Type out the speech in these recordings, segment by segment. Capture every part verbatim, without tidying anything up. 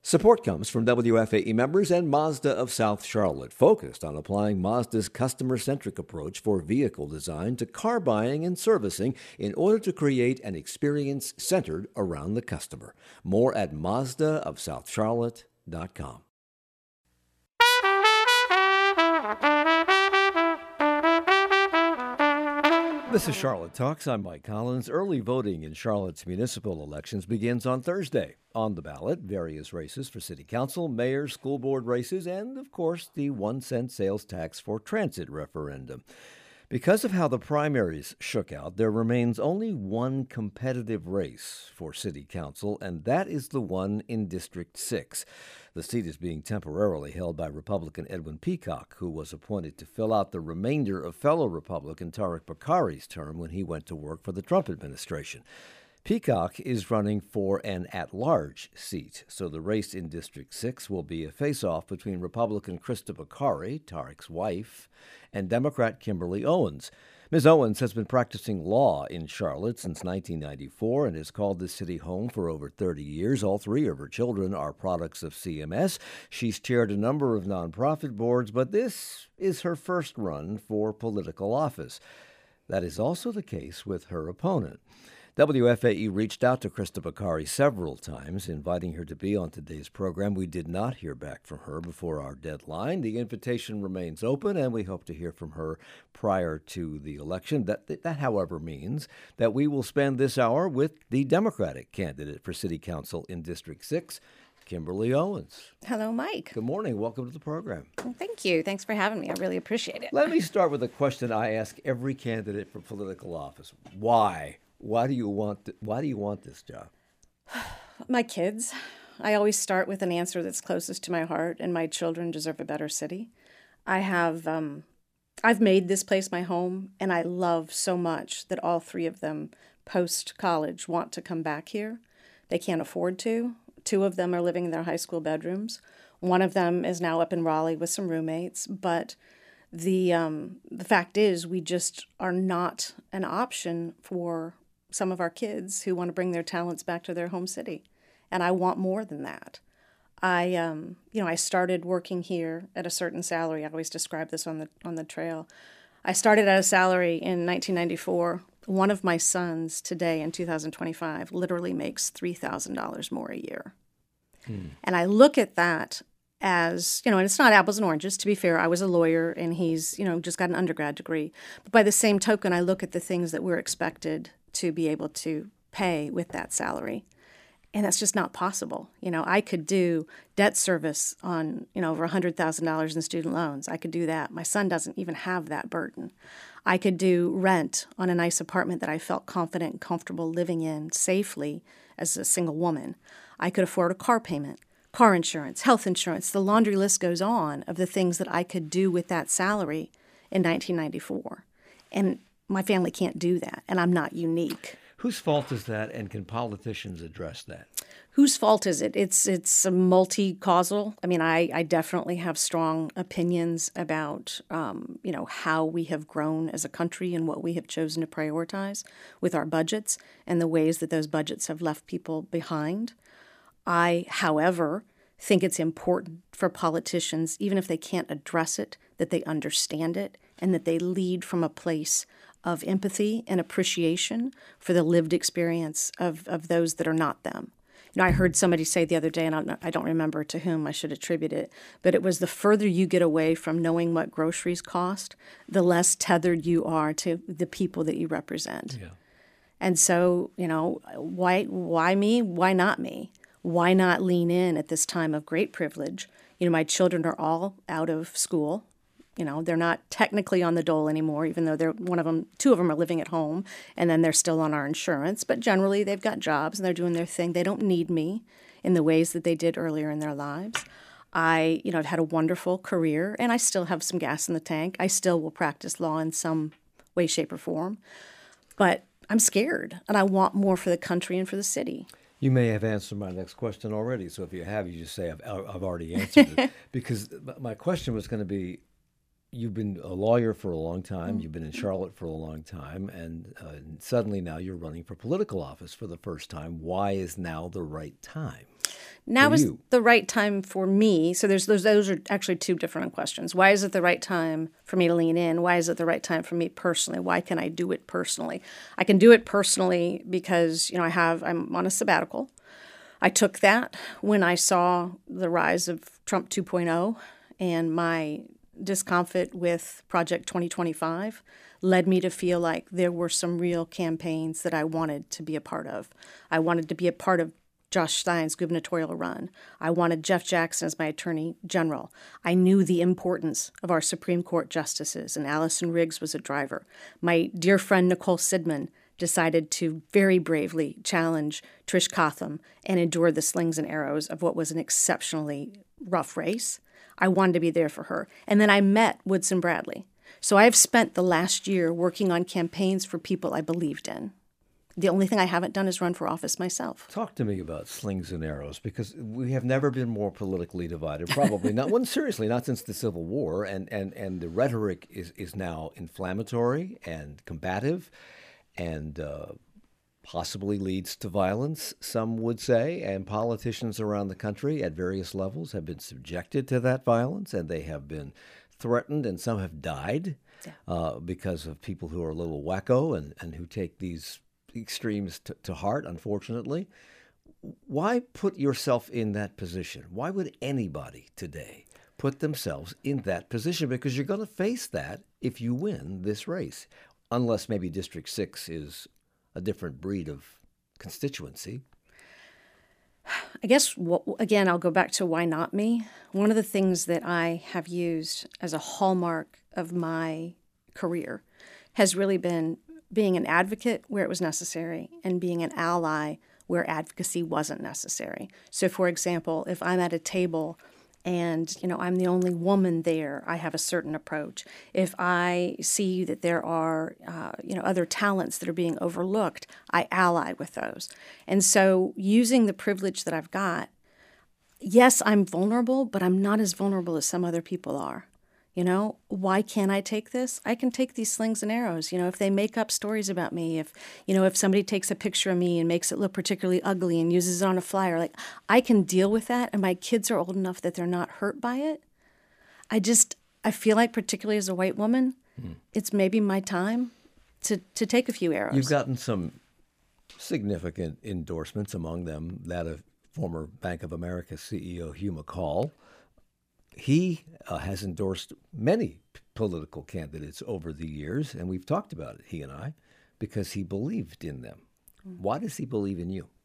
Support comes from W F A E members and Mazda of South Charlotte, focused on applying Mazda's customer-centric approach for vehicle design to car buying and servicing in order to create an experience centered around the customer. More at Mazda of South Charlotte dot com. This is Charlotte Talks. I'm Mike Collins. Early voting in Charlotte's municipal elections begins on Thursday. On the ballot, various races for city council, mayor, school board races, and, of course, the one cent sales tax for transit referendum. Because of how the primaries shook out, there remains only one competitive race for city council, and that is the one in District six. The seat is being temporarily held by Republican Edwin Peacock, who was appointed to fill out the remainder of fellow Republican Tariq Bokhari's term when he went to work for the Trump administration. Peacock is running for an at-large seat, so the race in District six will be a face-off between Republican Krista Bokhari, Tariq's wife, and Democrat Kimberly Owens. Miz Owens has been practicing law in Charlotte since nineteen ninety-four and has called the city home for over thirty years. All three of her children are products of C M S. She's chaired a number of nonprofit boards, but this is her first run for political office. That is also the case with her opponent. W F A E reached out to Krista Bokhari several times, inviting her to be on today's program. We did not hear back from her before our deadline. The invitation remains open, and we hope to hear from her prior to the election. That, that, however, means that we will spend this hour with the Democratic candidate for City Council in District six, Kimberly Owens. Hello, Mike. Good morning. Welcome to the program. Well, thank you. Thanks for having me. I really appreciate it. Let me start with a question I ask every candidate for political office. Why? Why do you want th- why do you want this job? My kids. I always start with an answer that's closest to my heart, and my children deserve a better city. I have um, I've made this place my home, and I love so much that all three of them post-college want to come back here. They can't afford to. Two of them are living in their high school bedrooms. One of them is now up in Raleigh with some roommates, but the um, the fact is we just are not an option for some of our kids who want to bring their talents back to their home city. And I want more than that. I, um, you know, I started working here at a certain salary. I always describe this on the on the trail. I started at a salary in nineteen ninety-four. One of my sons today in two thousand twenty-five literally makes three thousand dollars more a year. Hmm. And I look at that as, you know, and it's not apples and oranges. To be fair, I was a lawyer and he's, you know, just got an undergrad degree. But by the same token, I look at the things that we're expected to be able to pay with that salary. And that's just not possible. You know, I could do debt service on, you know, over one hundred thousand dollars in student loans. I could do that. My son doesn't even have that burden. I could do rent on a nice apartment that I felt confident and comfortable living in safely as a single woman. I could afford a car payment, car insurance, health insurance. The laundry list goes on of the things that I could do with that salary in nineteen ninety-four. And my family can't do that, and I'm not unique. Whose fault is that, and can politicians address that? Whose fault is it? It's it's a multi-causal. I mean, I, I definitely have strong opinions about, um, you know, how we have grown as a country and what we have chosen to prioritize with our budgets and the ways that those budgets have left people behind. I, however, think it's important for politicians, even if they can't address it, that they understand it and that they lead from a place of empathy and appreciation for the lived experience of, of those that are not them. You know, I heard somebody say the other day, and I don't, I don't remember to whom I should attribute it, but it was the further you get away from knowing what groceries cost, the less tethered you are to the people that you represent. Yeah. And so, you know, why why me? Why not me? Why not lean in at this time of great privilege? You know, my children are all out of school. You know, they're not technically on the dole anymore, even though they're one of them, two of them are living at home, and then they're still on our insurance. But generally, they've got jobs and they're doing their thing. They don't need me in the ways that they did earlier in their lives. I, you know, had a wonderful career, and I still have some gas in the tank. I still will practice law in some way, shape, or form. But I'm scared, and I want more for the country and for the city. You may have answered my next question already, so if you have, you just say, I've, I've already answered it. Because my question was going to be, you've been a lawyer for a long time, you've been in Charlotte for a long time, and uh, suddenly now you're running for political office for the first time. Why is now the right time? Now for is you? the right time for me. So there's those those are actually two different questions. Why is it the right time for me to lean in? Why is it the right time for me personally? Why can I do it personally? I can do it personally because, you know, I have I'm on a sabbatical. I took that when I saw the rise of Trump two point oh, and my discomfort with Project twenty twenty-five led me to feel like there were some real campaigns that I wanted to be a part of. I wanted to be a part of Josh Stein's gubernatorial run. I wanted Jeff Jackson as my attorney general. I knew the importance of our Supreme Court justices, and Allison Riggs was a driver. My dear friend Nicole Sidman decided to very bravely challenge Trish Cotham and endure the slings and arrows of what was an exceptionally rough race. I wanted to be there for her. And then I met Woodson Bradley. So I have spent the last year working on campaigns for people I believed in. The only thing I haven't done is run for office myself. Talk to me about slings and arrows, because we have never been more politically divided. Probably not. One seriously, not since the Civil War, and and and the rhetoric is is now inflammatory and combative, and uh, possibly leads to violence. Some would say, and politicians around the country at various levels have been subjected to that violence, and they have been threatened, and some have died yeah. uh, because of people who are a little wacko and and who take these extremes to, to heart, unfortunately. Why put yourself in that position? Why would anybody today put themselves in that position? Because you're going to face that if you win this race, unless maybe District six is a different breed of constituency. I guess, again, I'll go back to why not me. One of the things that I have used as a hallmark of my career has really been being an advocate where it was necessary and being an ally where advocacy wasn't necessary. So, for example, if I'm at a table and, you know, I'm the only woman there, I have a certain approach. If I see that there are, uh, you know, other talents that are being overlooked, I ally with those. And so using the privilege that I've got, yes, I'm vulnerable, but I'm not as vulnerable as some other people are. You know, why can't I take this? I can take these slings and arrows. You know, if they make up stories about me, if, you know, if somebody takes a picture of me and makes it look particularly ugly and uses it on a flyer, like, I can deal with that. And my kids are old enough that they're not hurt by it. I just, I feel like, particularly as a white woman, hmm. it's maybe my time to, to take a few arrows. You've gotten some significant endorsements, among them that of former Bank of America C E O Hugh McCall. He uh, has endorsed many p- political candidates over the years, and we've talked about it, he and I, because he believed in them. Mm. Why does he believe in you?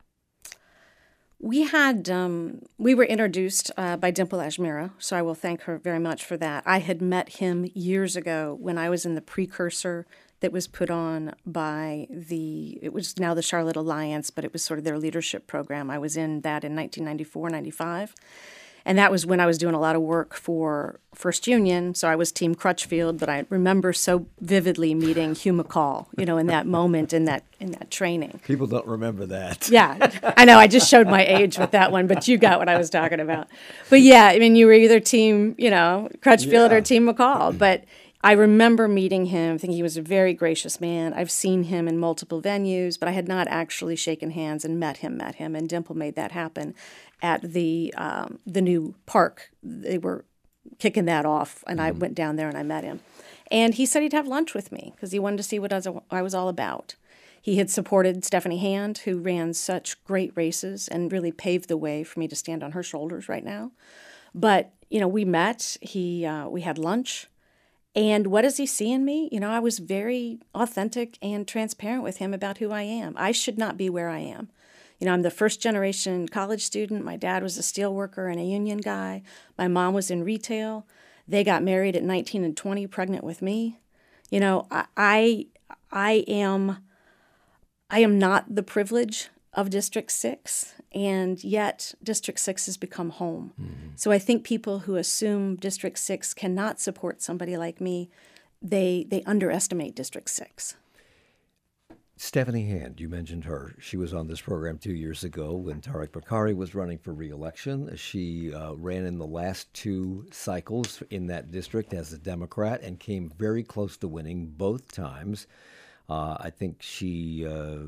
We had, um, we were introduced uh, by Dimple Ajmera, so I will thank her very much for that. I had met him years ago when I was in the precursor that was put on by the, it was now the Charlotte Alliance, but it was sort of their leadership program. I was in that in nineteen ninety-four, ninety-five. And that was when I was doing a lot of work for First Union. So I was Team Crutchfield, but I remember so vividly meeting Hugh McCall, you know, in that moment, in that in that training. People don't remember that. Yeah, I know. I just showed my age with that one, but you got what I was talking about. But yeah, I mean, you were either Team, you know, Crutchfield yeah. or Team McCall. But I remember meeting him, thinking he was a very gracious man. I've seen him in multiple venues, but I had not actually shaken hands and met him, met him. And Dimple made that happen at the um, the new park. They were kicking that off, and mm-hmm. I went down there and I met him. And he said he'd have lunch with me because he wanted to see what I was, I was all about. He had supported Stephanie Hand, who ran such great races and really paved the way for me to stand on her shoulders right now. But, you know, we met. He uh, we had lunch. And what does he see in me? You know, I was very authentic and transparent with him about who I am. I should not be where I am. You know, I'm the first generation college student. My dad was a steel worker and a union guy. My mom was in retail. They got married at nineteen and twenty, pregnant with me. You know, I I, I am I am not the privilege of District six, and yet District six has become home. Mm-hmm. So I think people who assume District six cannot support somebody like me, they they underestimate District six. Stephanie Hand, you mentioned her. She was on this program two years ago when Tariq Bokhari was running for re-election. She uh, ran in the last two cycles in that district as a Democrat and came very close to winning both times. Uh, I think she uh,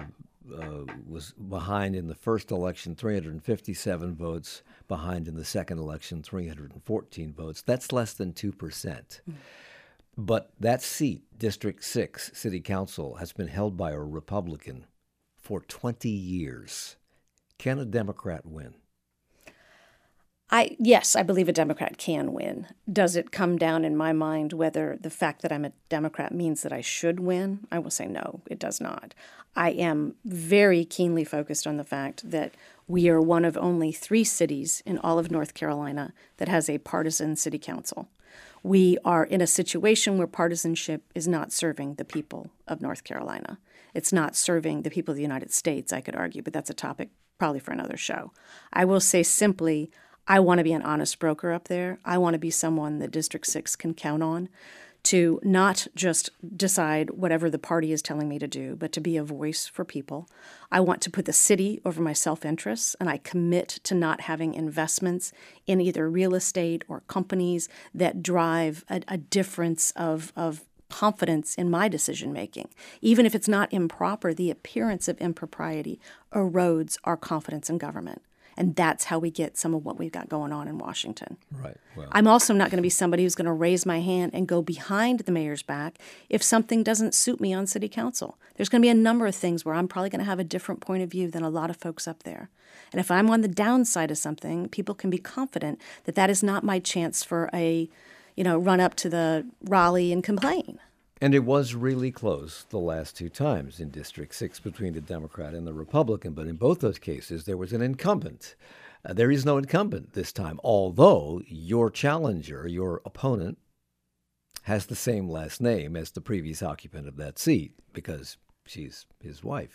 uh, was behind in the first election, three hundred fifty-seven votes, behind in the second election, three hundred fourteen votes. That's less than two percent. Mm. But that seat, District six, City Council, has been held by a Republican for twenty years. Can a Democrat win? I yes, I believe a Democrat can win. Does it come down in my mind whether the fact that I'm a Democrat means that I should win? I will say no, it does not. I am very keenly focused on the fact that we are one of only three cities in all of North Carolina that has a partisan city council. We are in a situation where partisanship is not serving the people of North Carolina. It's not serving the people of the United States, I could argue, but that's a topic probably for another show. I will say simply, I want to be an honest broker up there. I want to be someone that District six can count on to not just decide whatever the party is telling me to do, but to be a voice for people. I want to put the city over my self-interests, and I commit to not having investments in either real estate or companies that drive a, a difference of, of confidence in my decision-making. Even if it's not improper, the appearance of impropriety erodes our confidence in government. And that's how we get some of what we've got going on in Washington. Right. Well, I'm also not going to be somebody who's going to raise my hand and go behind the mayor's back if something doesn't suit me on city council. There's going to be a number of things where I'm probably going to have a different point of view than a lot of folks up there. And if I'm on the downside of something, people can be confident that that is not my chance for a, you know, run up to the Raleigh and complain. And it was really close the last two times in District six between the Democrat and the Republican. But in both those cases, there was an incumbent. Uh, there is no incumbent this time, although your challenger, your opponent, has the same last name as the previous occupant of that seat because she's his wife.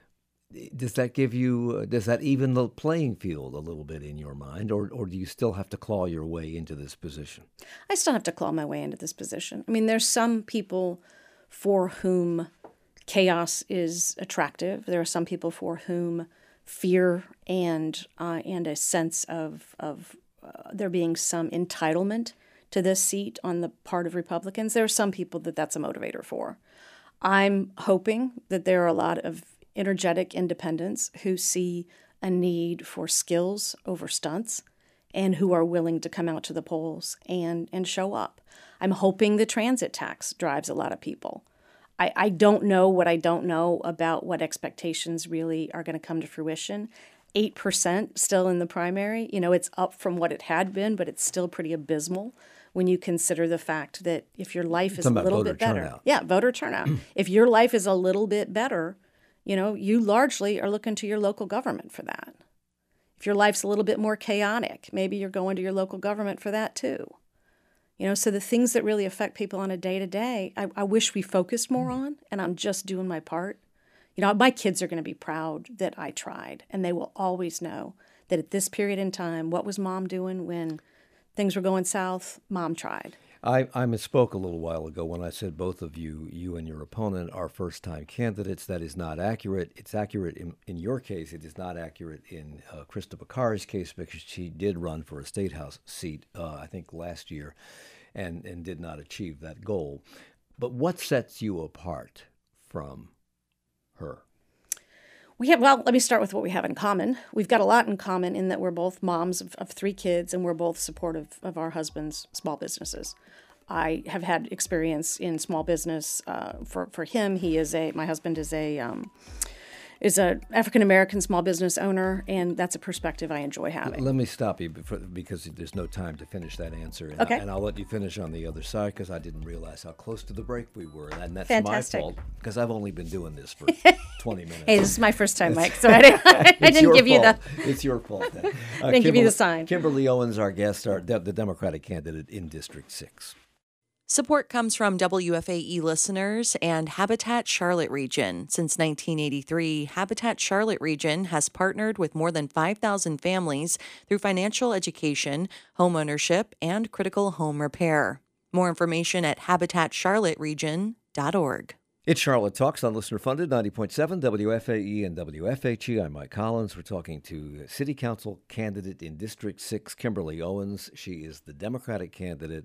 Does that give you, uh, does that even the playing field a little bit in your mind, or, or do you still have to claw your way into this position? I still have to claw my way into this position. I mean, there's some people for whom chaos is attractive. There are some people for whom fear and uh, and a sense of, of uh, there being some entitlement to this seat on the part of Republicans. There are some people that that's a motivator for. I'm hoping that there are a lot of energetic independents who see a need for skills over stunts and who are willing to come out to the polls and, and show up. I'm hoping the transit tax drives a lot of people. I, I don't know what I don't know about what expectations really are going to come to fruition. eight percent still in the primary. You know, it's up from what it had been, but it's still pretty abysmal when you consider the fact that if your life is a little bit better. Turnout. Yeah, voter turnout. If your life is a little bit better, you know, you largely are looking to your local government for that. If your life's a little bit more chaotic, maybe you're going to your local government for that too. You know, so the things that really affect people on a day-to-day, I, I wish we focused more on, and I'm just doing my part. You know, my kids are going to be proud that I tried, and they will always know that at this period in time, what was Mom doing when things were going south? Mom tried. I, I misspoke a little while ago when I said both of you, you and your opponent, are first-time candidates. That is not accurate. It's accurate in, in your case. It is not accurate in uh, Krista Bakari's case because she did run for a state house seat, uh, I think, last year and, and did not achieve that goal. But what sets you apart from her? We have, well, let me start with what we have in common. We've got a lot in common in that we're both moms of, of three kids and we're both supportive of our husband's small businesses. I have had experience in small business. Uh, for, for him, he is a, my husband is a, um, is a African-American small business owner, and that's a perspective I enjoy having. Let me stop you before, because there's no time to finish that answer. And, okay. I, and I'll let you finish on the other side because I didn't realize how close to the break we were. And that's Fantastic. my fault because I've only been doing this for twenty minutes. Hey, this is my first time, Mike, so I didn't, I didn't give fault. you the... It's your fault then. Uh, I didn't Kimberly, give you the sign. Kimberly Owens, our guest, our, the, the Democratic candidate in District six. Support comes from W F A E listeners and Habitat Charlotte Region. Since nineteen eighty-three, Habitat Charlotte Region has partnered with more than five thousand families through financial education, homeownership, and critical home repair. More information at habitat charlotte region dot org. It's Charlotte Talks on listener-funded ninety point seven W F A E and W F H E. I'm Mike Collins. We're talking to City Council candidate in District six, Kimberly Owens. She is the Democratic candidate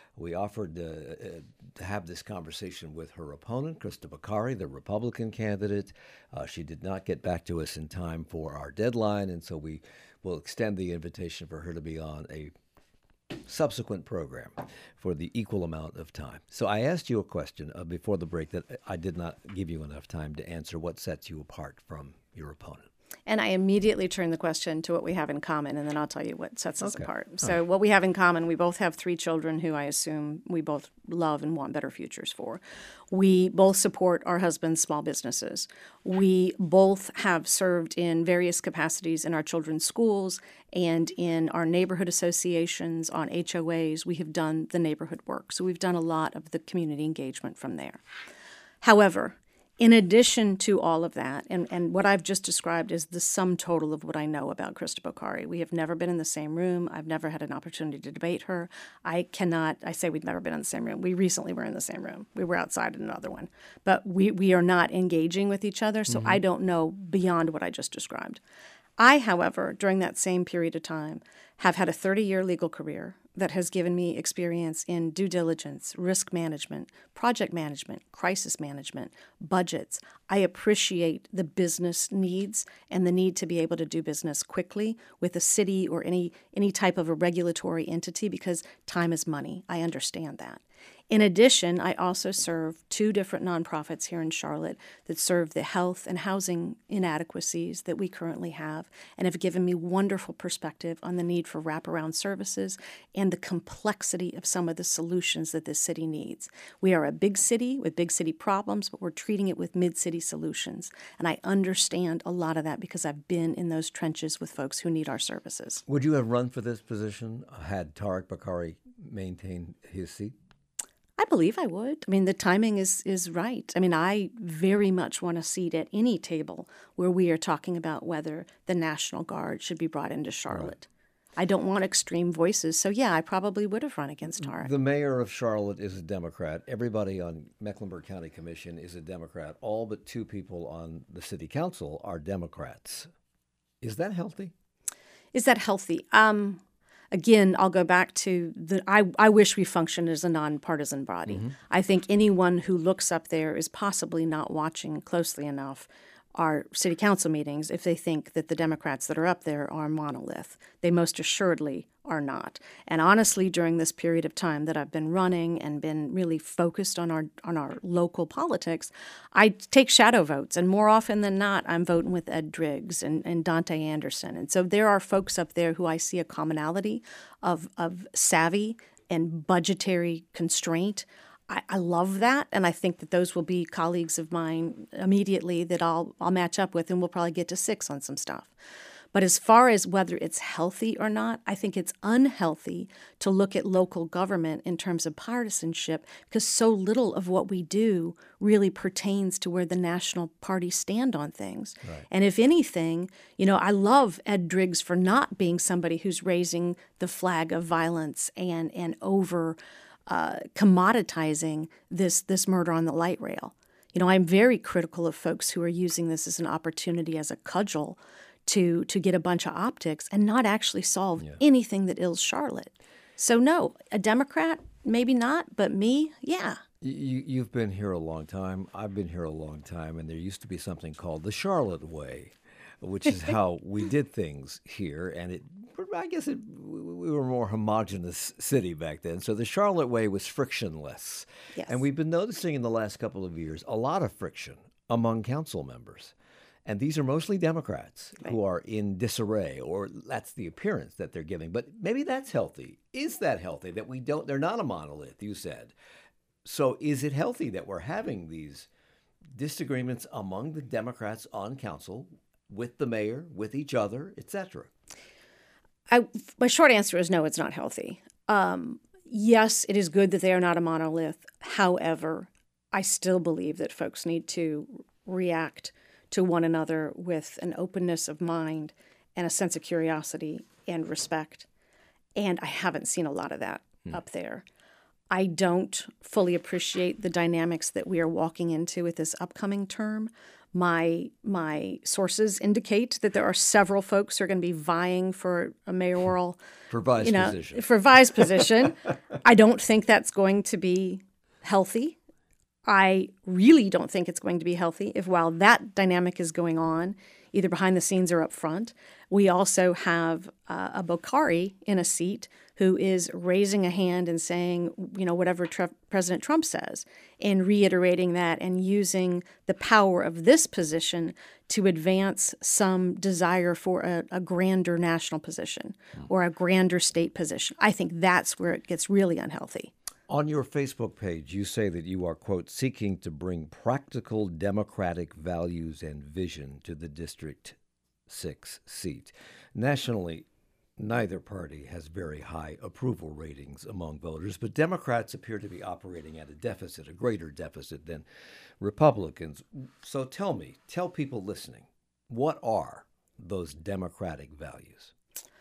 We offered uh, uh, to have this conversation with her opponent, Krista Bakari, the Republican candidate. Uh, she did not get back to us in time for our deadline, and so we will extend the invitation for her to be on a subsequent program for the equal amount of time. So I asked you a question uh, before the break that I did not give you enough time to answer. What sets you apart from your opponent? And I immediately turn the question to what we have in common, and then I'll tell you what sets us Okay. apart. So what we have in common, we both have three children who I assume we both love and want better futures for. We both support our husbands' small businesses. We both have served in various capacities in our children's schools and in our neighborhood associations, on H O As. We have done the neighborhood work. So we've done a lot of the community engagement from there. However, in addition to all of that, and, and what I've just described is the sum total of what I know about Krista Bakari. We have never been in the same room. I've never had an opportunity to debate her. I cannot, I say we've never been in the same room. We recently were in the same room. We were outside in another one. But we, we are not engaging with each other, so mm-hmm. I don't know beyond what I just described. I, however, during that same period of time, have had a thirty-year legal career that has given me experience in due diligence, risk management, project management, crisis management, budgets. I appreciate the business needs and the need to be able to do business quickly with a city or any any type of a regulatory entity because time is money. I understand that. In addition, I also serve two different nonprofits here in Charlotte that serve the health and housing inadequacies that we currently have and have given me wonderful perspective on the need for wraparound services and the complexity of some of the solutions that this city needs. We are a big city with big city problems, but we're treating it with mid-city solutions. And I understand a lot of that because I've been in those trenches with folks who need our services. Would you have run for this position had Tariq Bakari maintained his seat? I believe I would. I mean, the timing is is right. I mean, I very much want a seat at any table where we are talking about whether the National Guard should be brought into Charlotte. Right. I don't want extreme voices. So, yeah, I probably would have run against Tariq. The mayor of Charlotte is a Democrat. Everybody on Mecklenburg County Commission is a Democrat. All but two people on the city council are Democrats. Is that healthy? Is that healthy? Um... Again, I'll go back to the I, I wish we functioned as a nonpartisan body. Mm-hmm. I think anyone who looks up there is possibly not watching closely enough our city council meetings if they think that the Democrats that are up there are a monolith. They most assuredly are not. And honestly, during this period of time that I've been running and been really focused on our on our local politics, I take shadow votes. And more often than not, I'm voting with Ed Driggs and, and Dante Anderson. And so there are folks up there who I see a commonality of, of savvy and budgetary constraint. I, I love that, and I think that those will be colleagues of mine immediately that I'll I'll match up with, and we'll probably get to six on some stuff. But as far as whether it's healthy or not, I think it's unhealthy to look at local government in terms of partisanship because so little of what we do really pertains to where the national parties stand on things. Right. And if anything, you know, I love Ed Driggs for not being somebody who's raising the flag of violence and and over uh, commoditizing this this murder on the light rail. You know, I'm very critical of folks who are using this as an opportunity as a cudgel to to get a bunch of optics and not actually solve yeah. anything that ills Charlotte. So no, a Democrat, maybe not, but me, yeah. You, you've been here a long time. I've been here a long time, and there used to be something called the Charlotte Way, which is how we did things here. And it, I guess it, we were a more homogenous city back then. So the Charlotte Way was frictionless. Yes. And we've been noticing in the last couple of years a lot of friction among council members. And these are mostly Democrats right. who are in disarray, or that's the appearance that they're giving. But maybe that's healthy. Is that healthy that we don't, they're not a monolith, you said. So is it healthy that we're having these disagreements among the Democrats on council with the mayor, with each other, et cetera? I, my short answer is no, it's not healthy. Um, yes, it is good that they are not a monolith. However, I still believe that folks need to react to one another with an openness of mind and a sense of curiosity and respect. And I haven't seen a lot of that hmm. up there. I don't fully appreciate the dynamics that we are walking into with this upcoming term, My my sources indicate that there are several folks who are going to be vying for a mayoral for vice you know, position. For vice position. I don't think that's going to be healthy. I really don't think it's going to be healthy if while that dynamic is going on, either behind the scenes or up front, we also have uh, a Bokhari in a seat who is raising a hand and saying, you know, whatever Tre- President Trump says, and reiterating that and using the power of this position to advance some desire for a, a grander national position or a grander state position. I think that's where it gets really unhealthy. On your Facebook page, you say that you are, quote, seeking to bring practical democratic values and vision to the District six seat. Nationally, neither party has very high approval ratings among voters, but Democrats appear to be operating at a deficit, a greater deficit than Republicans. So tell me, tell people listening, what are those democratic values?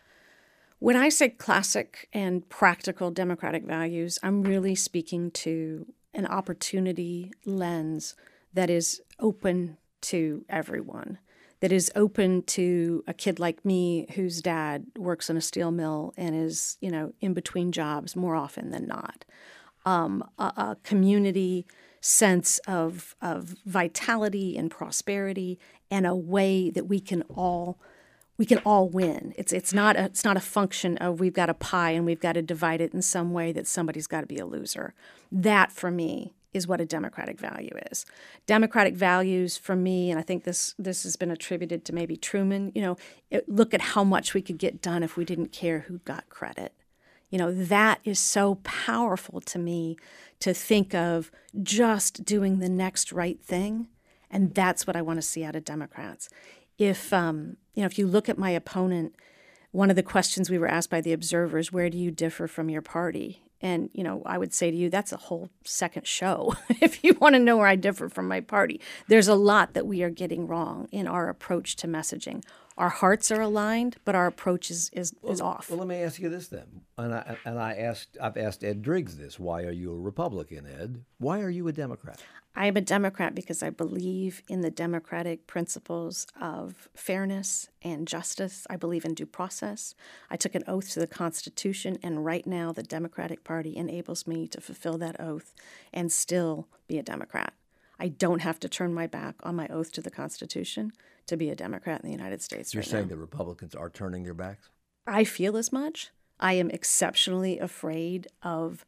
When I say classic and practical democratic values, I'm really speaking to an opportunity lens that is open to everyone, that is open to a kid like me whose dad works in a steel mill and is, you know, in between jobs more often than not. Um, a, a community sense of, of vitality and prosperity and a way that we can all We can all win. It's it's not a it's not a function of we've got a pie and we've got to divide it in some way that somebody's got to be a loser. That for me is what a democratic value is. Democratic values for me, and I think this this has been attributed to maybe Truman. You know, it, look at how much we could get done if we didn't care who got credit. You know, that is so powerful to me to think of just doing the next right thing, and that's what I want to see out of Democrats. If um, you know, if you look at my opponent, one of the questions we were asked by the observers, where do you differ from your party? And, you know, I would say to you, that's a whole second show if you want to know where I differ from my party. There's a lot that we are getting wrong in our approach to messaging. Our hearts are aligned, but our approach is is, well, is off. Well, let me ask you this then. And I and I asked I've asked Ed Driggs this. Why are you a Republican, Ed? Why are you a Democrat? I am a Democrat because I believe in the democratic principles of fairness and justice. I believe in due process. I took an oath to the Constitution, and right now the Democratic Party enables me to fulfill that oath and still be a Democrat. I don't have to turn my back on my oath to the Constitution to be a Democrat in the United States. You're right saying now. that Republicans are turning their backs? I feel as much. I am exceptionally afraid of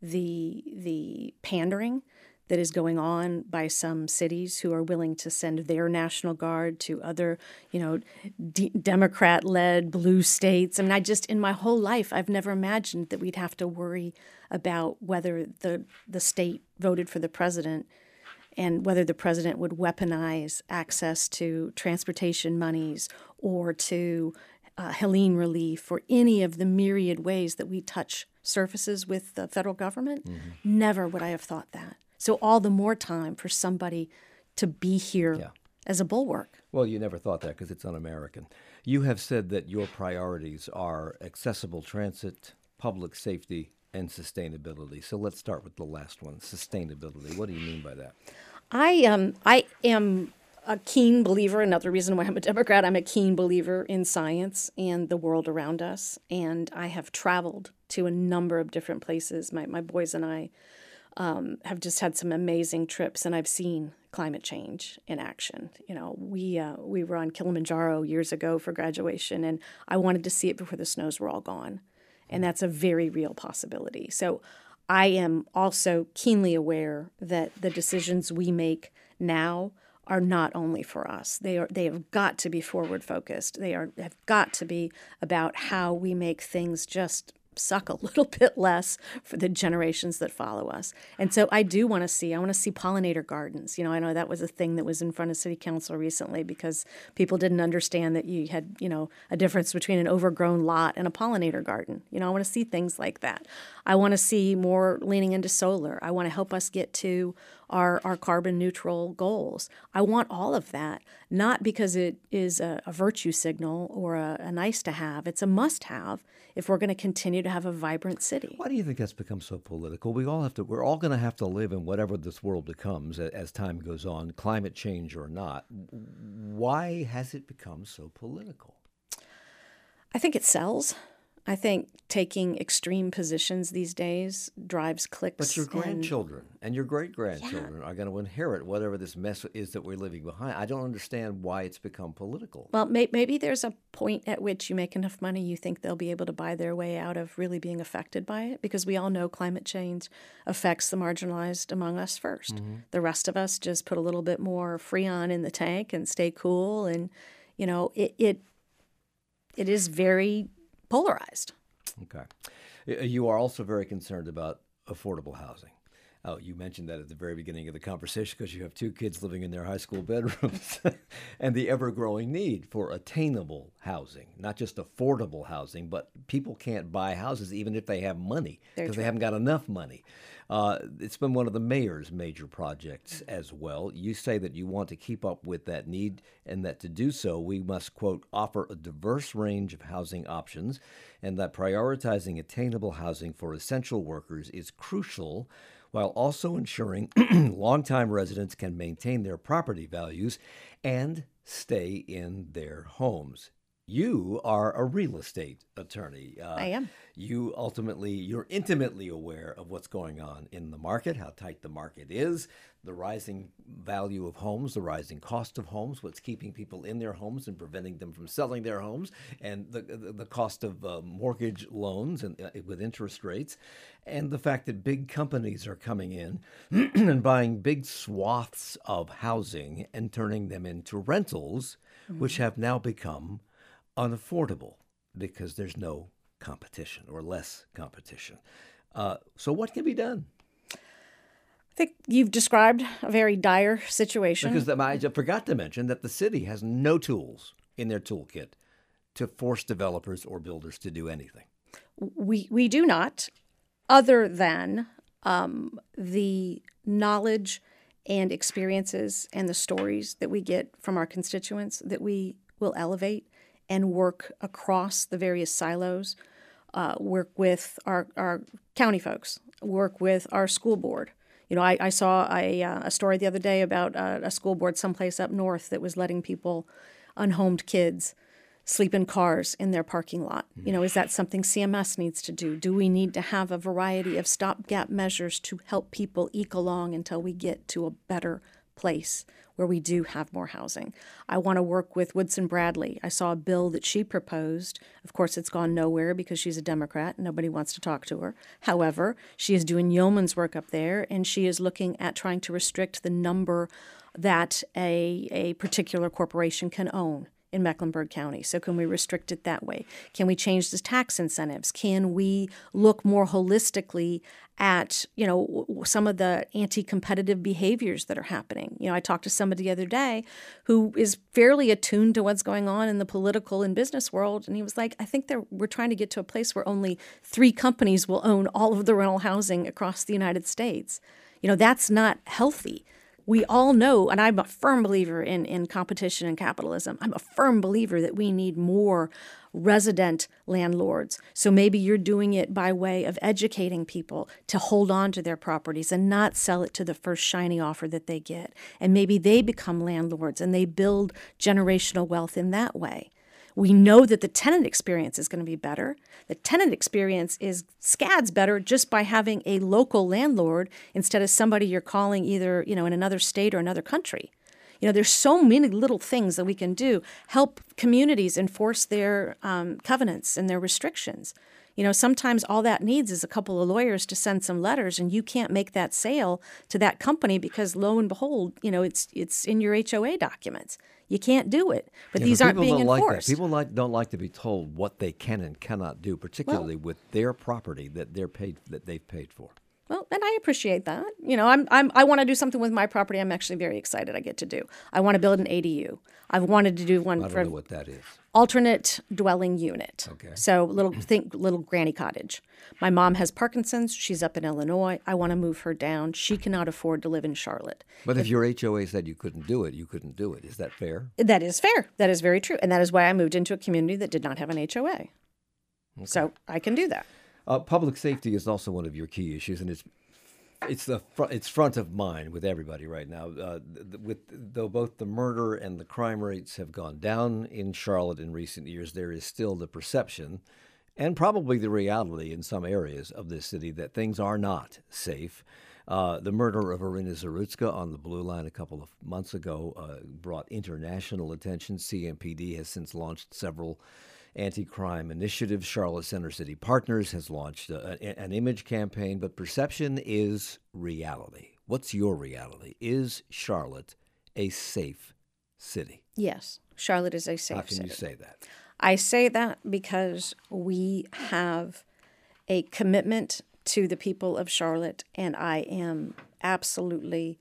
the the pandering that is going on by some cities who are willing to send their National Guard to other, you know, de- Democrat-led blue states. I mean, I just, in my whole life, I've never imagined that we'd have to worry about whether the the state voted for the president and whether the president would weaponize access to transportation monies or to uh, Helene relief or any of the myriad ways that we touch surfaces with the federal government. Mm-hmm. Never would I have thought that. So all the more time for somebody to be here yeah. as a bulwark. Well, you never thought that because it's un-American. You have said that your priorities are accessible transit, public safety, and sustainability. So let's start with the last one, sustainability. What do you mean by that? I um I am a keen believer, another reason why I'm a Democrat, I'm a keen believer in science and the world around us. And I have traveled to a number of different places. My my boys and I Um, have just had some amazing trips, and I've seen climate change in action. You know, we uh, we were on Kilimanjaro years ago for graduation, and I wanted to see it before the snows were all gone, and that's a very real possibility. So I am also keenly aware that the decisions we make now are not only for us. They are they have got to be forward focused. They are have got to be about how we make things just suck a little bit less for the generations that follow us. And so I do want to see, I want to see pollinator gardens. You know, I know that was a thing that was in front of city council recently because people didn't understand that you had, you know, a difference between an overgrown lot and a pollinator garden. You know, I want to see things like that. I want to see more leaning into solar. I want to help us get to our, our carbon neutral goals. I want all of that, not because it is a, a virtue signal or a, a nice to have. It's a must have if we're going to continue continue to have a vibrant city. Why do you think that's become so political? We all have to. We're all going to have to live in whatever this world becomes a- as time goes on, climate change or not. Why has it become so political? I think it sells. I think taking extreme positions these days drives clicks. But your and- grandchildren and your great-grandchildren are going to inherit whatever this mess is that we're leaving behind. I don't understand why it's become political. Well, may- maybe there's a point at which you make enough money, you think they'll be able to buy their way out of really being affected by it, because we all know climate change affects the marginalized among us first. Mm-hmm. The rest of us just put a little bit more Freon in the tank and stay cool, and you know it it, it is very polarized. Okay. Y- You are also very concerned about affordable housing. Oh, you mentioned that at the very beginning of the conversation because you have two kids living in their high school bedrooms and the ever-growing need for attainable housing, not just affordable housing, but people can't buy houses even if they have money Very because they true. haven't got enough money. Uh, it's been one of the mayor's major projects as well. You say that you want to keep up with that need and that to do so, we must, quote, offer a diverse range of housing options and that prioritizing attainable housing for essential workers is crucial while also ensuring longtime residents can maintain their property values and stay in their homes. You are a real estate attorney. Uh, I am. You ultimately, you're intimately aware of what's going on in the market, how tight the market is, the rising value of homes, the rising cost of homes, what's keeping people in their homes and preventing them from selling their homes, and the the, the cost of uh, mortgage loans and uh, with interest rates, and the fact that big companies are coming in and buying big swaths of housing and turning them into rentals, mm-hmm. which have now become unaffordable because there's no competition or less competition. Uh, so what can be done? I think you've described a very dire situation. Because the, I forgot to mention that the city has no tools in their toolkit to force developers or builders to do anything. We we do not, other than um, the knowledge and experiences and the stories that we get from our constituents that we will elevate and work across the various silos, uh, work with our, our county folks, work with our school board. You know, I, I saw a, uh, a story the other day about uh, a school board someplace up north that was letting people, unhomed kids, sleep in cars in their parking lot. You know, is that something C M S needs to do? Do we need to have a variety of stopgap measures to help people eke along until we get to a better place where we do have more housing? I want to work with Woodson Bradley. I saw a bill that she proposed. Of course, it's gone nowhere because she's a Democrat and nobody wants to talk to her. However, she is doing yeoman's work up there, and she is looking at trying to restrict the number that a, a particular corporation can own in Mecklenburg County. So can we restrict it that way? Can we change the tax incentives? Can we look more holistically at, you know, some of the anti-competitive behaviors that are happening? You know, I talked to somebody the other day who is fairly attuned to what's going on in the political and business world, and he was like, I think they're, we're trying to get to a place where only three companies will own all of the rental housing across the United States. You know, that's not healthy. We all know, and I'm a firm believer in, in competition and capitalism. I'm a firm believer that we need more resident landlords. So maybe you're doing it by way of educating people to hold on to their properties and not sell it to the first shiny offer that they get. And maybe they become landlords and they build generational wealth in that way. We know that the tenant experience is going to be better. The tenant experience is scads better just by having a local landlord instead of somebody you're calling either, you know, in another state or another country. You know, there's so many little things that we can do. Help communities enforce their um, covenants and their restrictions. You know, sometimes all that needs is a couple of lawyers to send some letters, and you can't make that sale to that company because, lo and behold, you know, it's it's in your H O A documents. You can't do it. But Yeah, these but aren't people being don't enforced. Like that. People like, don't like to be told what they can and cannot do, particularly with their property that they're paid that they've paid for. Well, and I appreciate that. You know, I'm, I'm, I want to do something with my property. I'm actually very excited I get to do. I want to build an A D U. I've wanted to do one I don't for know what that is. alternate dwelling unit. Okay. So little think little granny cottage. My mom has Parkinson's. She's up in Illinois. I want to move her down. She cannot afford to live in Charlotte. But if your H O A said you couldn't do it, you couldn't do it. Is that fair? That is fair. That is very true. And that is why I moved into a community that did not have an H O A. Okay. So I can do that. Uh, public safety is also one of your key issues, and it's it's the fr- it's front of mind with everybody right now. Uh, th- with though both the murder and the crime rates have gone down in Charlotte in recent years, there is still the perception, and probably the reality in some areas of this city, that things are not safe. Uh, the murder of Irina Zarutska on the Blue Line a couple of months ago uh, brought international attention. C M P D has since launched several anti-crime initiatives. Charlotte Center City Partners has launched a, a, an image campaign, but perception is reality. What's your reality? Is Charlotte a safe city? Yes, Charlotte is a safe city. How can city. you say that? I say that because we have a commitment to the people of Charlotte, and I am absolutely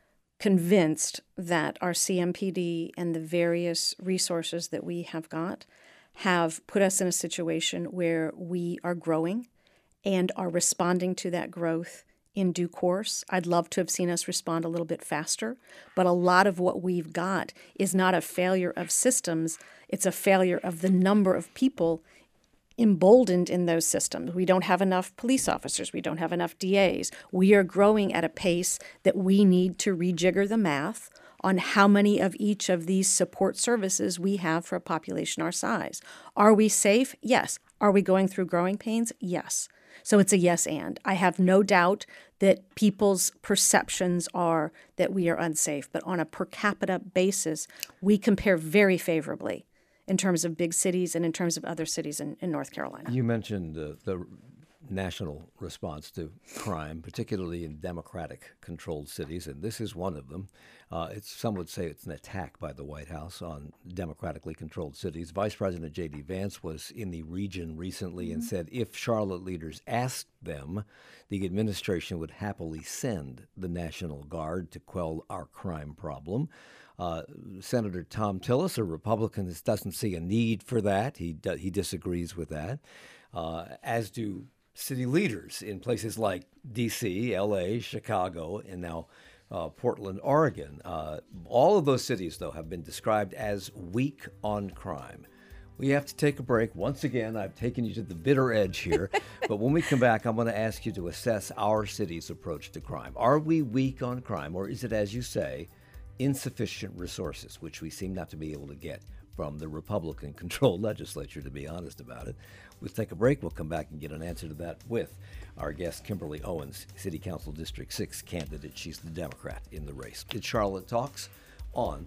convinced that our C M P D and the various resources that we have got have put us in a situation where we are growing and are responding to that growth in due course. I'd love to have seen us respond a little bit faster, but a lot of what we've got is not a failure of systems, it's a failure of the number of people emboldened in those systems. We don't have enough police officers. We don't have enough D As. We are growing at a pace that we need to rejigger the math on how many of each of these support services we have for a population our size. Are we safe? Yes. Are we going through growing pains? Yes. So it's a yes and. I have no doubt that people's perceptions are that we are unsafe, but on a per capita basis, we compare very favorably in terms of big cities and in terms of other cities in, in North Carolina. You mentioned uh, the national response to crime, particularly in Democratic-controlled cities, and this is one of them. Uh, it's, some would say it's an attack by the White House on democratically controlled cities. Vice President J D. Vance was in the region recently mm-hmm. and said if Charlotte leaders asked them, the administration would happily send the National Guard to quell our crime problem. Uh, Senator Thom Tillis, a Republican, doesn't see a need for that. He do, he disagrees with that, uh, as do city leaders in places like D C, L A, Chicago, and now uh, Portland, Oregon. Uh, all of those cities, though, have been described as weak on crime. We have to take a break. Once again, I've taken you to the bitter edge here. But when we come back, I'm going to ask you to assess our city's approach to crime. Are we weak on crime, or is it, as you say, insufficient resources, which we seem not to be able to get from the Republican-controlled legislature, to be honest about it? We'll take a break. We'll come back and get an answer to that with our guest, Kimberly Owens, City Council District six candidate. She's the Democrat in the race. It's Charlotte Talks on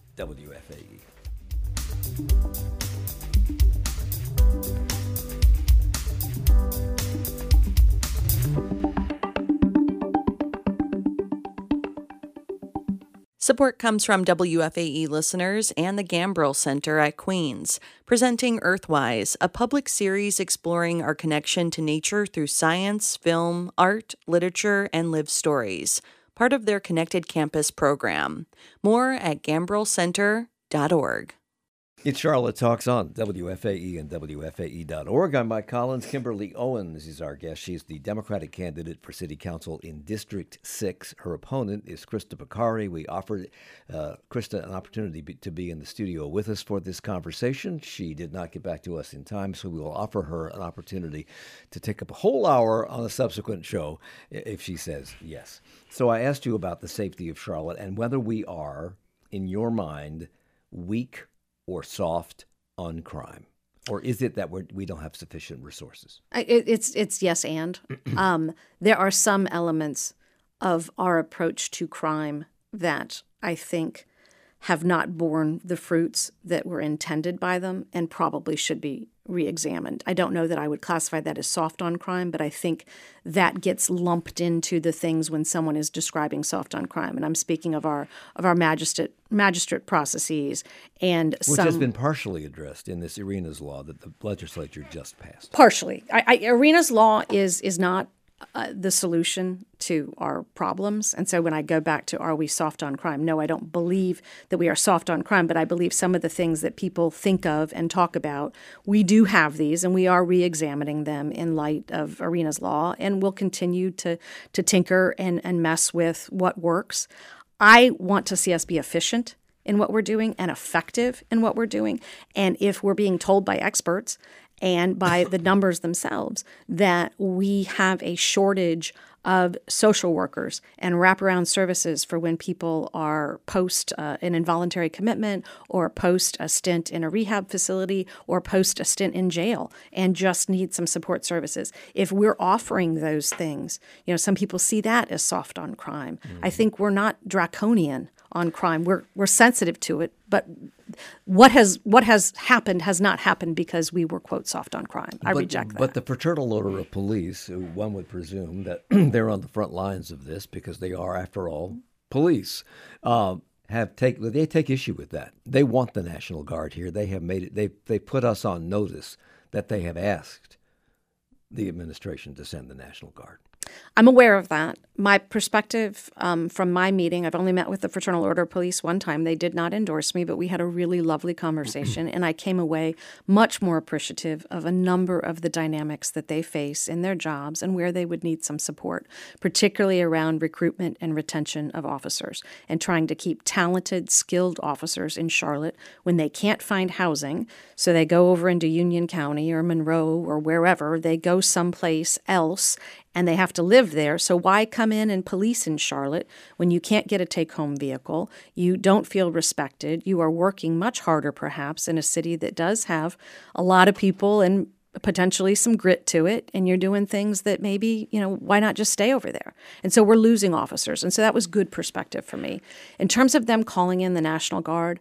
W F A E. Support comes from W F A E listeners and the Gambrill Center at Queens, presenting Earthwise, a public series exploring our connection to nature through science, film, art, literature, and lived stories, part of their Connected Campus program. More at gambrill center dot org. It's Charlotte Talks on W F A E and W F A E dot org. I'm Mike Collins. Kimberly Owens is our guest. She's the Democratic candidate for City Council in District six. Her opponent is Krista Bakari. We offered uh, Krista an opportunity be, to be in the studio with us for this conversation. She did not get back to us in time, so we will offer her an opportunity to take up a whole hour on a subsequent show if she says yes. So I asked you about the safety of Charlotte and whether we are, in your mind, weak or soft on crime? Or is it that we're, we don't have sufficient resources? It, it's it's yes and. um, there are some elements of our approach to crime that I think have not borne the fruits that were intended by them and probably should be reexamined. I don't know that I would classify that as soft on crime, but I think that gets lumped into the things when someone is describing soft on crime. And I'm speaking of our of our magistrate magistrate processes and which some, has been partially addressed in this Arenas law that the legislature just passed. Partially, I, I, Arenas law is is not Uh, the solution to our problems. And so when I go back to are we soft on crime? No, I don't believe that we are soft on crime, but I believe some of the things that people think of and talk about, we do have these and we are re-examining them in light of Arenas law, and we'll continue to to tinker and, and mess with what works. I want to see us be efficient in what we're doing and effective in what we're doing. And if we're being told by experts and by the numbers themselves, that we have a shortage of social workers and wraparound services for when people are post uh, an involuntary commitment or post a stint in a rehab facility or post a stint in jail and just need some support services. If we're offering those things, you know, some people see that as soft on crime. Mm-hmm. I think we're not draconian on crime. We're we're sensitive to it, but what has what has happened has not happened because we were, quote, soft on crime. I but, reject that. But the fraternal order of police, one would presume that they're on the front lines of this because they are, after all, police. Uh, have take they take issue with that. They want the National Guard here. They have made it. They they put us on notice that they have asked the administration to send the National Guard. I'm aware of that. My perspective um, from my meeting, I've only met with the Fraternal Order of Police one time. They did not endorse me, but we had a really lovely conversation, and I came away much more appreciative of a number of the dynamics that they face in their jobs and where they would need some support, particularly around recruitment and retention of officers and trying to keep talented, skilled officers in Charlotte when they can't find housing. So they go over into Union County or Monroe or wherever. They go someplace else and they have to live there. So why come in and police in Charlotte when you can't get a take-home vehicle? You don't feel respected. You are working much harder, perhaps, in a city that does have a lot of people and potentially some grit to it, and you're doing things that maybe, you know, why not just stay over there? And so we're losing officers. And so that was good perspective for me. In terms of them calling in the National Guard,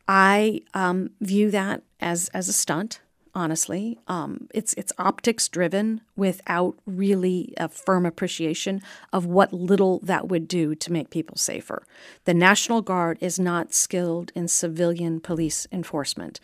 I um, view that as as a stunt. Honestly, um, it's it's optics driven without really a firm appreciation of what little that would do to make people safer. The National Guard is not skilled in civilian police enforcement.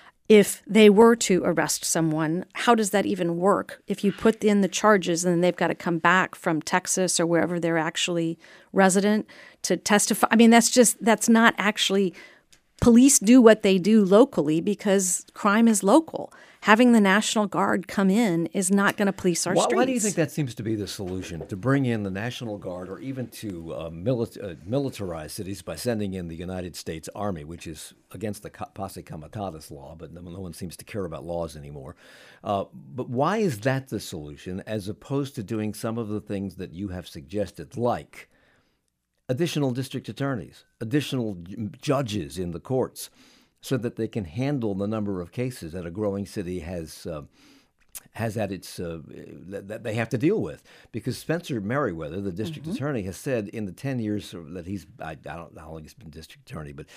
If they were to arrest someone, how does that even work? If you put in the charges and then they've got to come back from Texas or wherever they're actually resident to testify, I mean, that's just that's not actually. Police do what they do locally because crime is local. Having the National Guard come in is not going to police our why, streets. Why do you think that seems to be the solution, to bring in the National Guard or even to uh, mili- uh, militarize cities by sending in the United States Army, which is against the Posse Comitatus law, but no, no one seems to care about laws anymore. Uh, but why is that the solution as opposed to doing some of the things that you have suggested, like additional district attorneys, additional judges in the courts, so that they can handle the number of cases that a growing city has uh, has at its uh, that, that they have to deal with? Because Spencer Merriweather, the district mm-hmm. attorney, has said in the ten years that he's I, I don't know how long he's been district attorney, but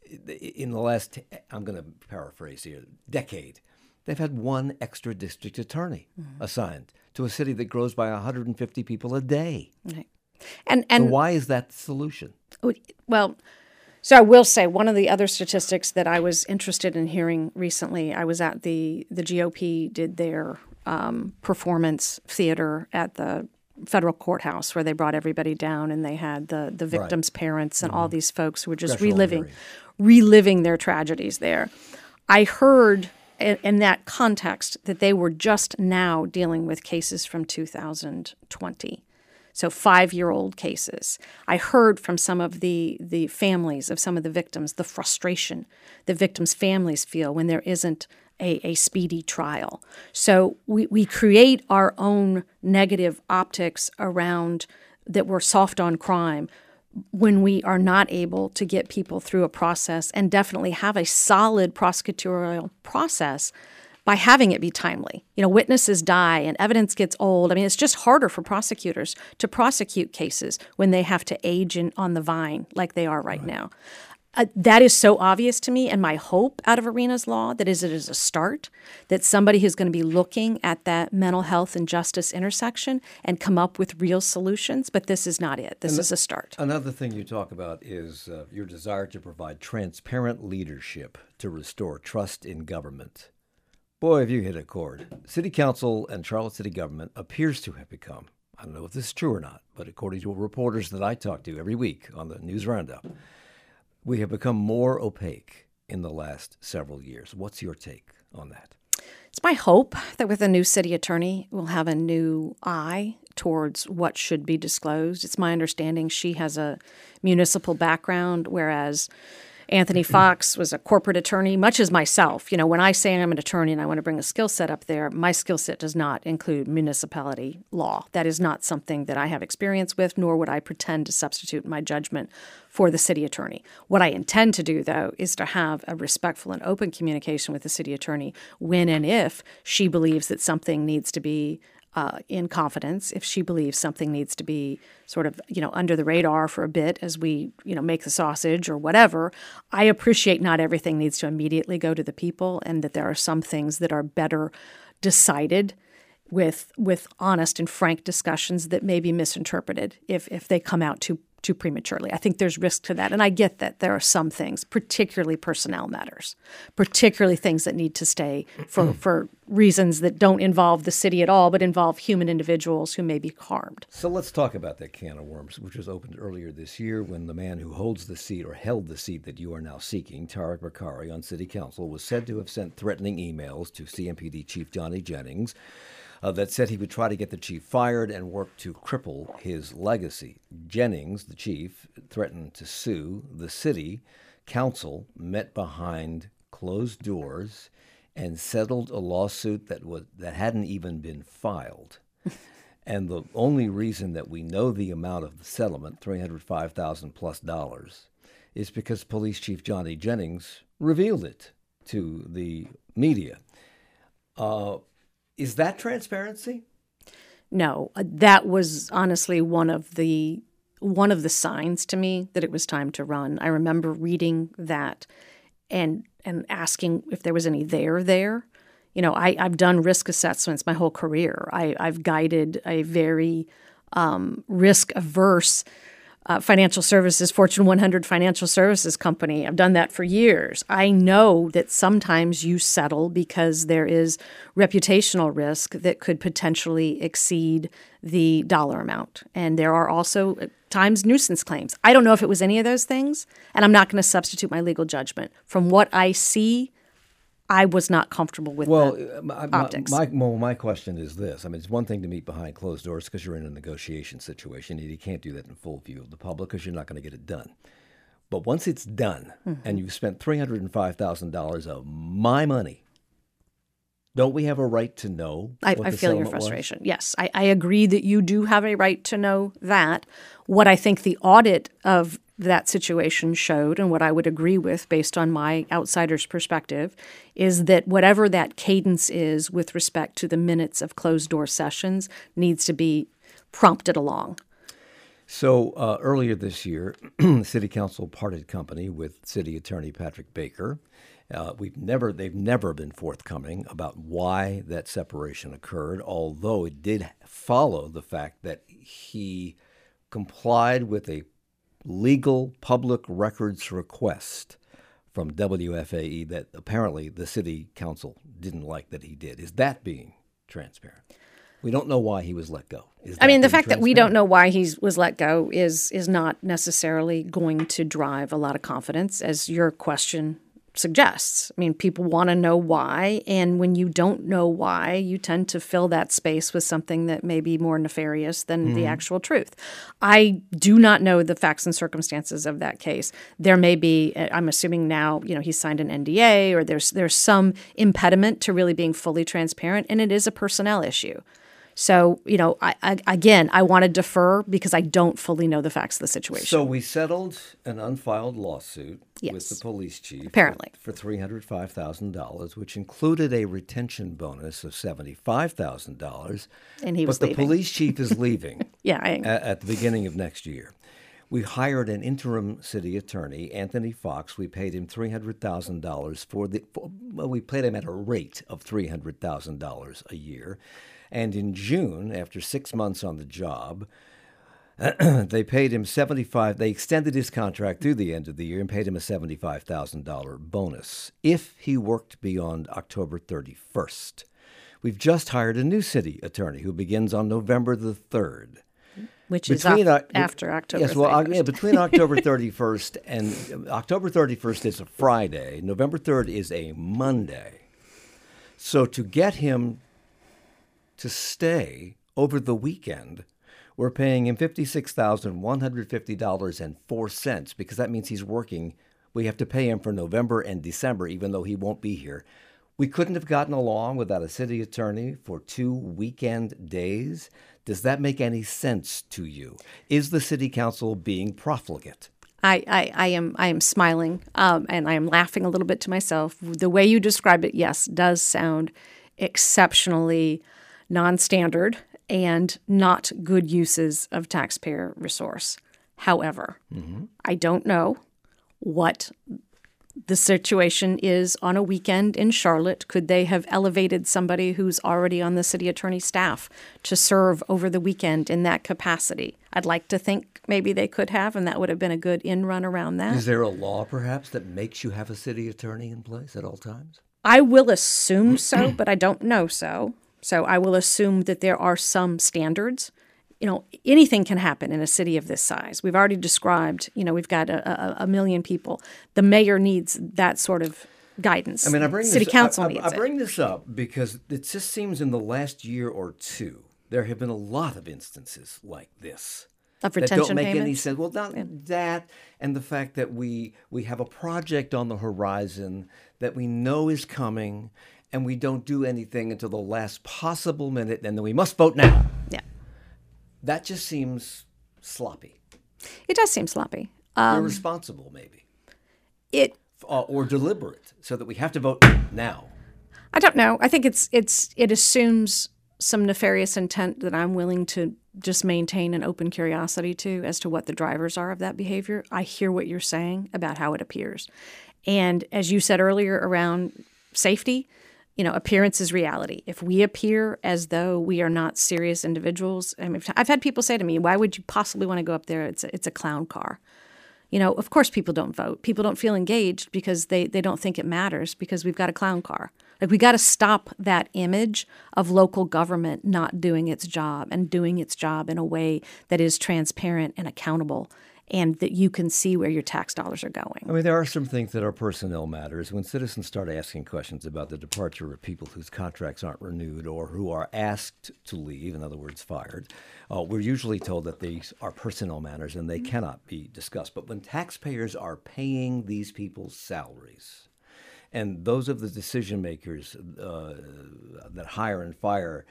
in the last, I'm going to paraphrase here, decade, they've had one extra district attorney mm-hmm. assigned to a city that grows by one hundred fifty people a day. Right. And and so why is that the solution? Well, so I will say one of the other statistics that I was interested in hearing recently, I was at the, the G O P did their um, performance theater at the federal courthouse where they brought everybody down and they had the, the victims' right. parents and mm-hmm. all these folks who were just Special reliving hearing. reliving their tragedies there. I heard in, in that context that they were just now dealing with cases from two thousand twenty. So five-year-old cases. I heard from some of the, the families of some of the victims the frustration the victims' families feel when there isn't a, a speedy trial. So we, we create our own negative optics around that we're soft on crime when we are not able to get people through a process and definitely have a solid prosecutorial process by having it be timely. You know, witnesses die and evidence gets old. I mean, it's just harder for prosecutors to prosecute cases when they have to age in, on the vine like they are right, right. now. Uh, that is so obvious to me, and my hope out of Arena's Law, that is it is a start, that somebody who's going to be looking at that mental health and justice intersection and come up with real solutions, but this is not it. This and is a start. Another thing you talk about is uh, your desire to provide transparent leadership to restore trust in government. Boy, have you hit a chord. City Council and Charlotte City government appears to have become, I don't know if this is true or not, but according to reporters that I talk to every week on the News Roundup, we have become more opaque in the last several years. What's your take on that? It's my hope that with a new city attorney, we'll have a new eye towards what should be disclosed. It's my understanding she has a municipal background, whereas Anthony Fox was a corporate attorney, much as myself. You know, when I say I'm an attorney and I want to bring a skill set up there, my skill set does not include municipality law. That is not something that I have experience with, nor would I pretend to substitute my judgment for the city attorney. What I intend to do, though, is to have a respectful and open communication with the city attorney when and if she believes that something needs to be Uh, in confidence, if she believes something needs to be sort of, you know, under the radar for a bit as we, you know, make the sausage or whatever. I appreciate not everything needs to immediately go to the people, and that there are some things that are better decided with with honest and frank discussions that may be misinterpreted if if they come out too too prematurely. I think there's risk to that. And I get that there are some things, particularly personnel matters, particularly things that need to stay for, for reasons that don't involve the city at all, but involve human individuals who may be harmed. So let's talk about that can of worms, which was opened earlier this year when the man who holds the seat or held the seat that you are now seeking, Tariq Bokhari, on city council, was said to have sent threatening emails to C M P D Chief Johnny Jennings Uh, that said he would try to get the chief fired and work to cripple his legacy. Jennings, the chief, threatened to sue. The city council met behind closed doors and settled a lawsuit that was that hadn't even been filed. And the only reason that we know the amount of the settlement, three hundred five thousand dollars plus dollars, is because Police Chief Johnny Jennings revealed it to the media. Uh, Is that transparency? No, uh, that was honestly one of the one of the signs to me that it was time to run. I remember reading that and and asking if there was any there there. You know, I, I've done risk assessments my whole career. I, I've guided a very um, risk-averse Uh, financial services, Fortune one hundred financial services company. I've done that for years. I know that sometimes you settle because there is reputational risk that could potentially exceed the dollar amount. And there are also at times nuisance claims. I don't know if it was any of those things, and I'm not going to substitute my legal judgment. From what I see, I was not comfortable with well, the my, optics. My, my, my question is this. I mean, it's one thing to meet behind closed doors because you're in a negotiation situation, and you can't do that in full view of the public because you're not going to get it done. But once it's done, mm-hmm. and you've spent three hundred five thousand dollars of my money, don't we have a right to know I, what I the feel your settlement frustration. was? Yes, I, I agree that you do have a right to know that. What I think the audit of that situation showed, and what I would agree with based on my outsider's perspective, is that whatever that cadence is with respect to the minutes of closed-door sessions needs to be prompted along. So uh, earlier this year, the City Council parted company with City Attorney Patrick Baker. Uh, we've never, they've never been forthcoming about why that separation occurred, although it did follow the fact that he complied with a legal public records request from W F A E that apparently the city council didn't like that he did. Is that being transparent? We don't know why he was let go. Is I mean, the fact that we don't know why he was let go is is not necessarily going to drive a lot of confidence, as your question suggests. I mean, people want to know why, and when you don't know why, you tend to fill that space with something that may be more nefarious than mm-hmm. the actual truth. I do not know the facts and circumstances of that case. There may be, I'm assuming now, you know, he signed an N D A, or there's there's some impediment to really being fully transparent, and it is a personnel issue. So, you know, I, I, again, I want to defer because I don't fully know the facts of the situation. So we settled an unfiled lawsuit yes. with the police chief apparently for, for three hundred five thousand dollars, which included a retention bonus of seventy-five thousand dollars. And he was But leaving. the police chief is leaving yeah, I, at, at the beginning of next year. We hired an interim city attorney, Anthony Fox. We paid him three hundred thousand dollars for the. For, well, we paid him at a rate of three hundred thousand dollars a year. And in June, after six months on the job, they paid him seventy-five. They extended his contract through the end of the year and paid him a seventy-five thousand dollars bonus if he worked beyond October thirty-first. We've just hired a new city attorney who begins on November the third. Which is between, off, after October yes, well, thirty-first. Yeah, between October thirty-first and October thirty-first is a Friday. November third is a Monday. So to get him to stay over the weekend, we're paying him fifty-six thousand one hundred fifty dollars and four cents because that means he's working We have to pay him for November and December, even though he won't be here. We couldn't have gotten along without a city attorney for two weekend days. Does that make any sense to you? Is the city council being profligate? I, I, I am I am smiling um, and I am laughing a little bit to myself. The way you describe it, yes, does sound exceptionally non-standard and not good uses of taxpayer resource. However, mm-hmm. I don't know what the situation is on a weekend in Charlotte. Could they have elevated somebody who's already on the city attorney staff to serve over the weekend in that capacity? I'd like to think maybe they could have, and that would have been a good in-run around that. Is there a law, perhaps, that makes you have a city attorney in place at all times? I will assume so, but I don't know so. So I will assume that there are some standards. You know, anything can happen in a city of this size. We've already described, you know, we've got a, a, a million people. The mayor needs that sort of guidance. I mean, I bring City this, council I, I, needs I bring it. this up because it just seems in the last year or two, there have been a lot of instances like this. Of that retention don't make payments? any sense. Well, not yeah. that, and the fact that we we have a project on the horizon that we know is coming, and we don't do anything until the last possible minute, and then we must vote now. Yeah. That just seems sloppy. It does seem sloppy. Um, Irresponsible, maybe. It uh, or deliberate, so that we have to vote now. I don't know. I think it's it's it assumes some nefarious intent that I'm willing to just maintain an open curiosity to as to what the drivers are of that behavior. I hear what you're saying about how it appears. And as you said earlier around safety, you know, appearance is reality. If we appear as though we are not serious individuals, I mean, I've had people say to me, why would you possibly want to go up there? It's a, it's a clown car. You know, of course people don't vote. People don't feel engaged because they, they don't think it matters because we've got a clown car. Like, we got to stop that image of local government not doing its job and doing its job in a way that is transparent and accountable and that you can see where your tax dollars are going. I mean, there are some things that are personnel matters. When citizens start asking questions about the departure of people whose contracts aren't renewed or who are asked to leave, in other words, fired, uh, we're usually told that these are personnel matters and they mm-hmm. cannot be discussed. But when taxpayers are paying these people's salaries, and those of the decision makers uh, that hire and fire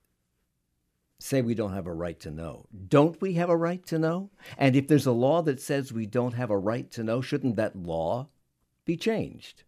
say we don't have a right to know. Don't we have a right to know? And if there's a law that says we don't have a right to know, shouldn't that law be changed?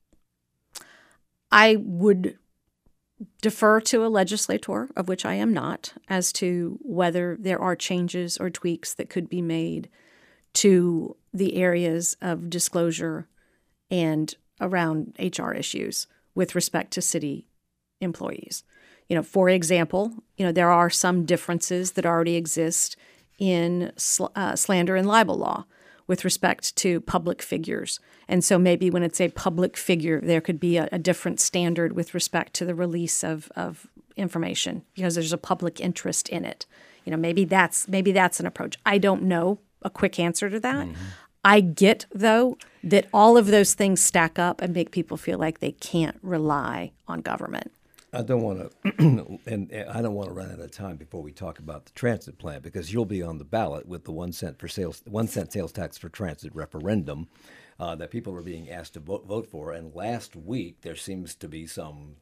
I would defer to a legislator, of which I am not, as to whether there are changes or tweaks that could be made to the areas of disclosure and around H R issues with respect to city employees. You know, for example, you know, there are some differences that already exist in sl- uh, slander and libel law with respect to public figures. And so maybe when it's a public figure, there could be a, a different standard with respect to the release of, of information because there's a public interest in it. You know, maybe that's maybe that's an approach. I don't know a quick answer to that. Mm-hmm. I get, though, that all of those things stack up and make people feel like they can't rely on government. I don't want to, and I don't want to run out of time before we talk about the transit plan, because you'll be on the ballot with the one cent for sales, one cent sales tax for transit referendum uh, that people are being asked to vote, vote for. And last week there seems to be some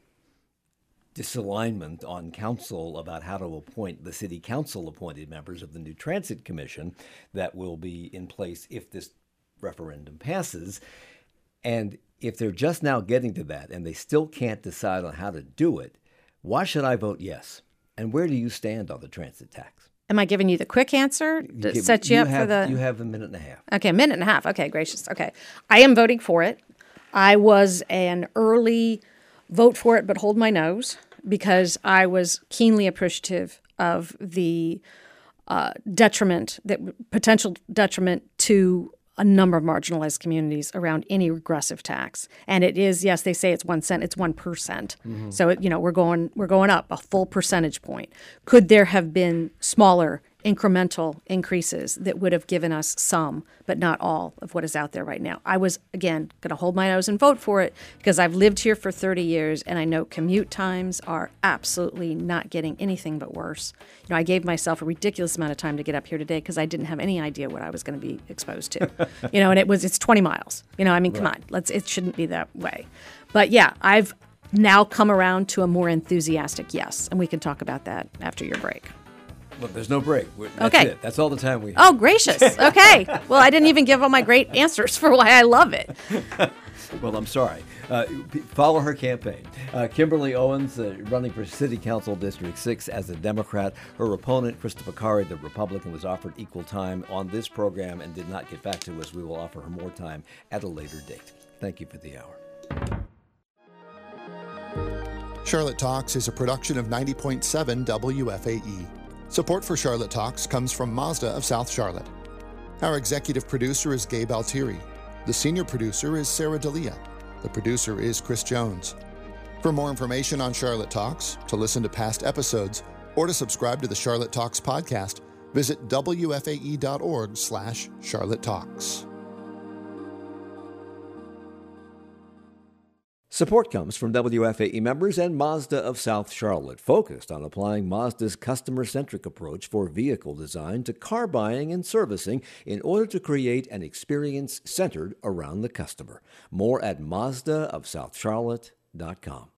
disalignment on council about how to appoint the city council appointed members of the new transit commission that will be in place if this referendum passes. And if they're just now getting to that and they still can't decide on how to do it, why should I vote yes? And where do you stand on the transit tax? Am I giving you the quick answer to you give, set you, you up have, for the... You have a minute and a half. Okay, a minute and a half. Okay, gracious. Okay. I am voting for it. I was an early vote for it but hold my nose because I was keenly appreciative of the uh, detriment, that potential detriment to a number of marginalized communities around any regressive tax. And it is, yes, they say it's one cent, it's one percent. Mm-hmm. So, it, you know, we're going we're going up a full percentage point. Could there have been smaller incremental increases that would have given us some, but not all, of what is out there right now. I was, again, going to hold my nose and vote for it because I've lived here for thirty years, and I know commute times are absolutely not getting anything but worse. You know, I gave myself a ridiculous amount of time to get up here today because I didn't have any idea what I was going to be exposed to. You know, and it was it's twenty miles. You know, I mean, come Right. on, let's it shouldn't be that way. But yeah, I've now come around to a more enthusiastic yes, and we can talk about that after your break. Look, there's no break. We're- That's Okay. it. That's all the time we have. Oh, gracious. Okay. Well, I didn't even give all my great answers for why I love it. Well, I'm sorry. Uh, p- follow her campaign. Uh, Kimberly Owens, uh, running for City Council District six as a Democrat. Her opponent, Christopher Bakari, the Republican, was offered equal time on this program and did not get back to us. We will offer her more time at a later date. Thank you for the hour. Charlotte Talks is a production of ninety point seven W F A E. Support for Charlotte Talks comes from Mazda of South Charlotte. Our executive producer is Gabe Altieri. The senior producer is Sarah D'Elia. The producer is Chris Jones. For more information on Charlotte Talks, to listen to past episodes, or to subscribe to the Charlotte Talks podcast, visit W F A E dot org slash Charlotte Talks. Support comes from W F A E members and Mazda of South Charlotte, focused on applying Mazda's customer-centric approach for vehicle design to car buying and servicing in order to create an experience centered around the customer. More at Mazda of South Charlotte dot com.